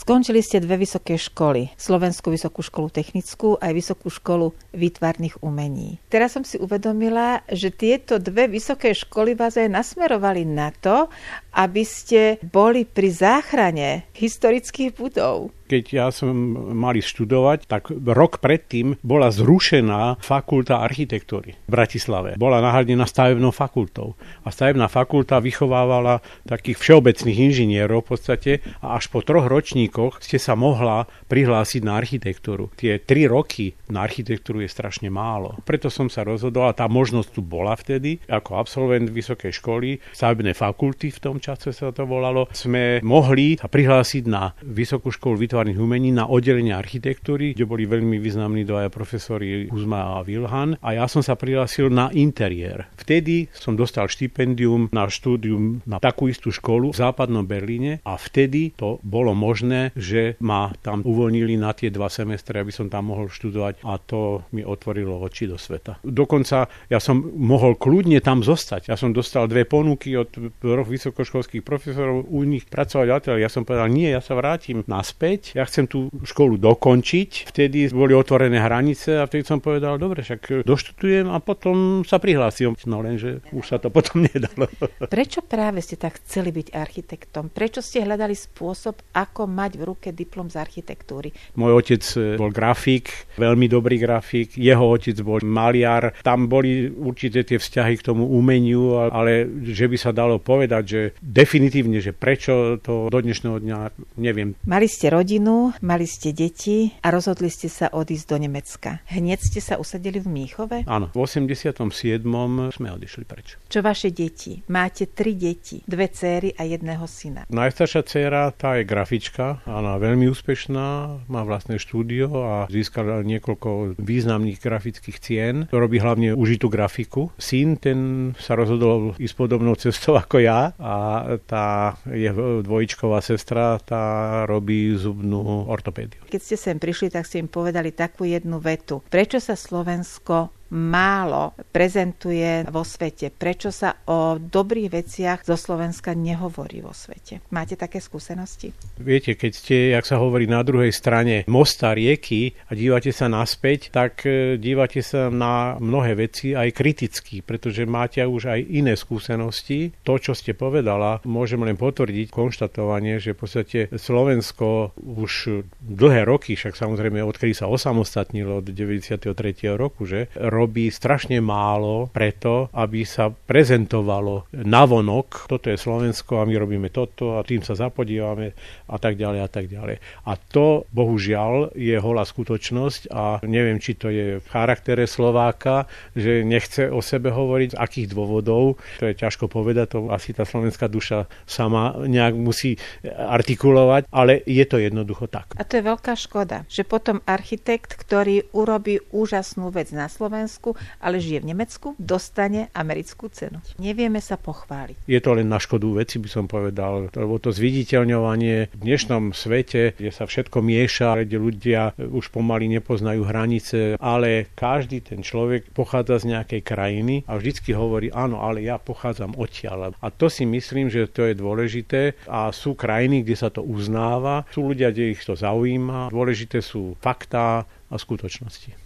Skončili ste dve vysoké školy. Slovenskú vysokú školu technickú aj Vysokú školu výtvarných umení. Teraz som si uvedomila, že tieto dve vysoké školy vás aj nasmerovali na to, aby ste boli pri záchrane historických budov. Keď ja som mali študovať, tak rok predtým bola zrušená fakulta architektúry v Bratislave. Bola nahradená stavebnou fakultou. A stavebná fakulta vychovávala takých všeobecných inžinierov v podstate a až po 3 ročníkoch ste sa mohla prihlásiť na architektúru. Tie 3 roky na architektúru je strašne málo. Preto som sa rozhodol, a tá možnosť tu bola vtedy, ako absolvent vysokej školy, stavebnej fakulty v tom čase sa to volalo, sme mohli sa prihlásiť na Vysokú školu výtvarných umení na oddelenie architektúry, kde boli veľmi významní dvaja profesori Uzma a Vilhan, a ja som sa prihlásil na interiér. Vtedy som dostal štipendium na štúdium na takú istú školu v západnom Berlíne a vtedy to bolo možné, že ma tam uvoľnili na tie 2 semestre, aby som tam mohol študovať, a to mi otvorilo oči do sveta. Dokonca ja som mohol kľudne tam zostať. Ja som dostal 2 ponuky od 2 vysokoškolských profesorov, u nich pracovať ďalej. Ja som povedal, nie, ja sa vrátim naspäť, ja chcem tú školu dokončiť. Vtedy boli otvorené hranice a vtedy som povedal, dobre, však doštudujem a potom sa prihlásim. No lenže už sa to potom nedalo. Prečo práve ste tak chceli byť architektom? Prečo ste hľadali spôsob, ako mať v ruke diplom z architektúry? Môj otec bol grafik, veľmi dobrý grafik, jeho otec bol maliar. Tam boli určite tie vzťahy k tomu umeniu, ale že by sa dalo povedať, že definitívne, že prečo, to do dnešného dňa neviem. Mali ste rodinu, mali ste deti a rozhodli ste sa odísť do Nemecka. Hneď ste sa usadili v Mníchove? Áno, v 87. sme odišli preč. Čo vaše deti? Máte 3 deti, 2 céry a 1 syna. Najstaršia dcéra, tá je grafička, ona veľmi úspešná, má vlastné štúdio a získala niekoľko významných grafických cien. Robí hlavne užitú grafiku. Syn, ten sa rozhodol ísť podobnou cestou ako ja, a tá jeho dvojičková sestra, tá robí zubnú ortopédiu. Keď ste sem prišli, tak ste im povedali takú jednu vetu. Prečo sa Slovensko málo prezentuje vo svete? Prečo sa o dobrých veciach zo Slovenska nehovorí vo svete? Máte také skúsenosti? Viete, keď ste, jak sa hovorí, na druhej strane mosta, rieky a dívate sa naspäť, tak dívate sa na mnohé veci aj kriticky, pretože máte už aj iné skúsenosti. To, čo ste povedala, môžem len potvrdiť konštatovanie, že v podstate Slovensko už dlhé roky, však samozrejme odkedy sa osamostatnilo od 93. roku, že robí strašne málo preto, aby sa prezentovalo navonok, toto je Slovensko a my robíme toto a tým sa zapodívame a tak ďalej a tak ďalej. A to, bohužiaľ, je holá skutočnosť a neviem, či to je v charaktere Slováka, že nechce o sebe hovoriť, z akých dôvodov, to je ťažko povedať, to asi tá slovenská duša sama nejak musí artikulovať, ale je to jednoducho tak. A to je veľká škoda, že potom architekt, ktorý urobí úžasnú vec na Slovensku, ale žije v Nemecku, dostane americkú cenu. Nevieme sa pochváliť. Je to len na škodu veci, by som povedal, lebo to zviditeľňovanie v dnešnom svete, kde sa všetko mieša, kde ľudia už pomaly nepoznajú hranice, ale každý ten človek pochádza z nejakej krajiny a vždycky hovorí, áno, ale ja pochádzam odtiaľ. A to si myslím, že to je dôležité a sú krajiny, kde sa to uznáva, sú ľudia, kde ich to zaujíma. Dôležité sú faktá a skutočnosti.